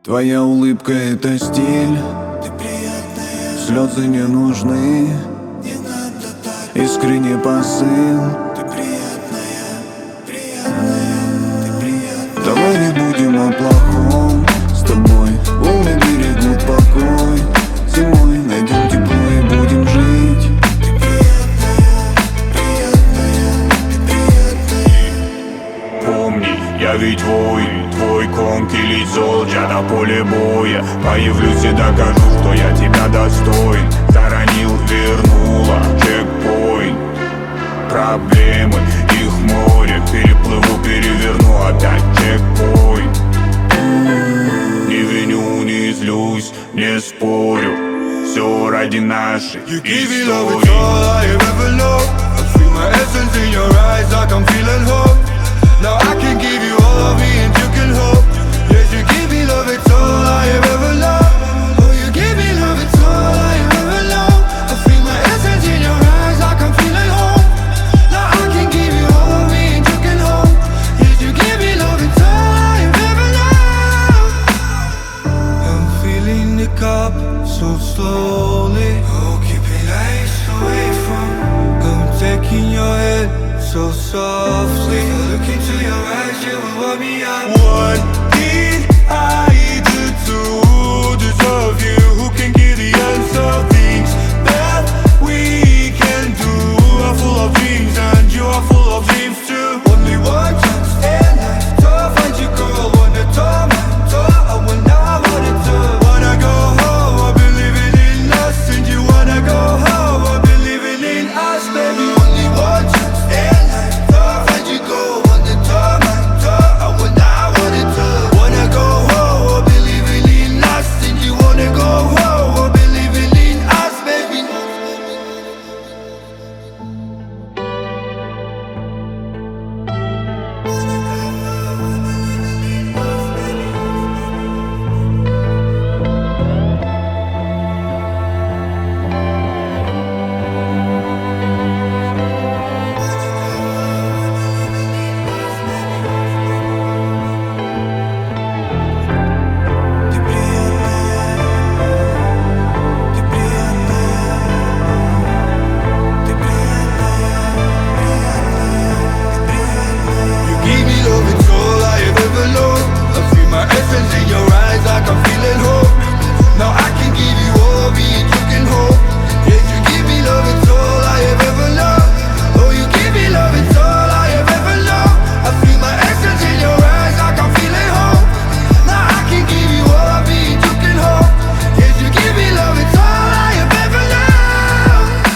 Твоя улыбка — это стиль, ты приятная, слезы не нужны, не надо так. Искренний посыл, ты приятная, приятная, ты приятная. Давай не будем о плохом с тобой, волны берегут покой. Зимой найдем тепло и будем жить. Ты приятная, приятная, ты приятная. Помни, я ведь воин, твой конкилить золча на поле боя. Появлюсь и докажу, что я тебя достоин. Заронил, вернула, чекпоинт. Проблемы, их море, переплыву, переверну опять чекпоинт. Не виню, не злюсь, не спорю, все ради нашей You give me love, it's all I have ever loved. I feel my essence in your eyes like I'm feeling hope. Now I can give you all of me and you can hope. Yes, you give me love, it's all I have ever loved. Oh, you give me love, it's all I have ever loved. I feel my essence in your eyes like I'm feeling hope. Now I can give you all of me and you can hope. Yes, you give me love, it's all I have ever loved. I'm feeling the cup so slowly. Oh, keeping lights away from. I'm taking your head so softly. If I look into your eyes, you will warm me up. What did I do to deserve you? Who can give the answer? Things that we can do are full of dreams, and you are full of dreams too. Only one chance in life to find you, girl. Wanna talk, I will not wanna do. Wanna go home, I've been living in us, and you wanna go home, I've been living in us, baby. Only one chance in life to find you, girl. Wanna talk, I will not wanna do. Wanna go home, I've been living in us, and you wanna go home, I've been living in us, baby. Ты приятная, ты приятная, ты приятная, приятная. You give me love, it's all I have ever loved. I feel my essence in your eyes like I'm feeling hope. Now I can give you all of me and you can hope. Yes, you give me love, it's all I have ever loved. Oh, you give me love, it's all I have ever loved. I feel my essence in your eyes like I'm feeling hope. Now I can give you all of me and you can hope. Yes, you give me love, it's all I have ever loved.